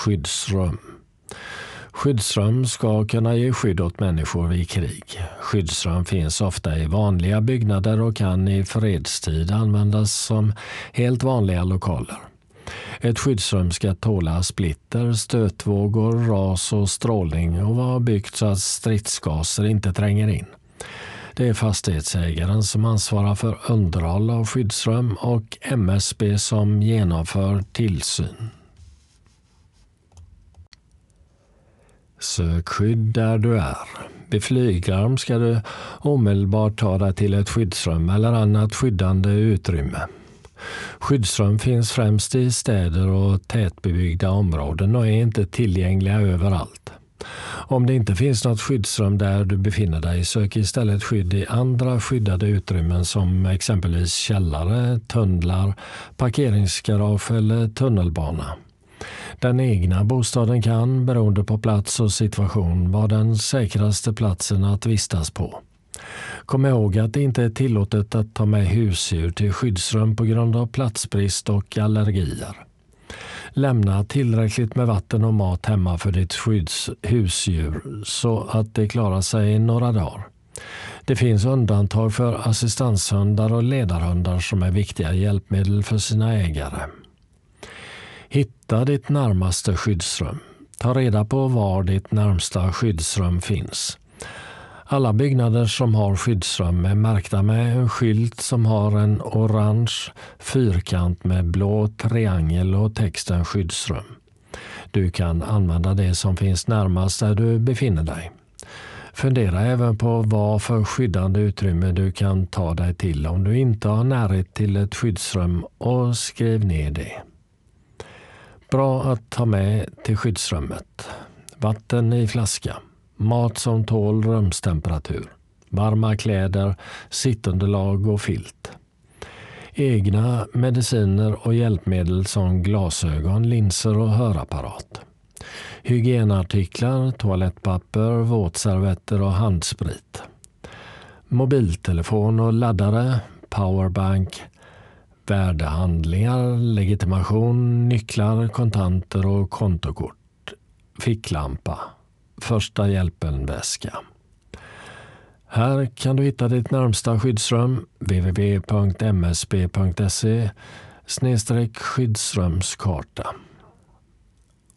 skyddsrum. Skyddsrum ska kunna ge skydd åt människor vid krig. Skyddsrum finns ofta i vanliga byggnader och kan i fredstid användas som helt vanliga lokaler. Ett skyddsrum ska tåla splitter, stötvågor, ras och strålning och vara byggt så att stridsgaser inte tränger in. Det är fastighetsägaren som ansvarar för underhåll av skyddsrum och MSB som genomför tillsyn. Sök skydd där du är. Vid flyglarm ska du omedelbart ta dig till ett skyddsrum eller annat skyddande utrymme. Skyddsrum finns främst i städer och tätbebyggda områden och är inte tillgängliga överallt. Om det inte finns något skyddsrum där du befinner dig, sök istället skydd i andra skyddade utrymmen som exempelvis källare, tunnlar, parkeringsgarage eller tunnelbana. Den egna bostaden kan, beroende på plats och situation, vara den säkraste platsen att vistas på. Kom ihåg att det inte är tillåtet att ta med husdjur till skyddsrum på grund av platsbrist och allergier. Lämna tillräckligt med vatten och mat hemma för ditt husdjur så att det klarar sig i några dagar. Det finns undantag för assistanshundar och ledarhundar som är viktiga hjälpmedel för sina ägare. Hitta ditt närmaste skyddsrum. Ta reda på var ditt närmsta skyddsrum finns. Alla byggnader som har skyddsrum är märkta med en skylt som har en orange fyrkant med blå triangel och texten skyddsrum. Du kan använda det som finns närmast där du befinner dig. Fundera även på vad för skyddande utrymme du kan ta dig till om du inte har närhet till ett skyddsrum och skriv ner det. Bra att ta med till skyddsrummet. Vatten i flaska. Mat som tål rumstemperatur. Varma kläder, sittunderlag och filt. Egna mediciner och hjälpmedel som glasögon, linser och hörapparat. Hygienartiklar, toalettpapper, våtservetter och handsprit. Mobiltelefon och laddare, powerbank, värdehandlingar, legitimation, nycklar, kontanter och kontokort. Ficklampa. Första hjälpen-väska. Här kan du hitta ditt närmsta skyddsrum www.msb.se/skyddsrumskarta.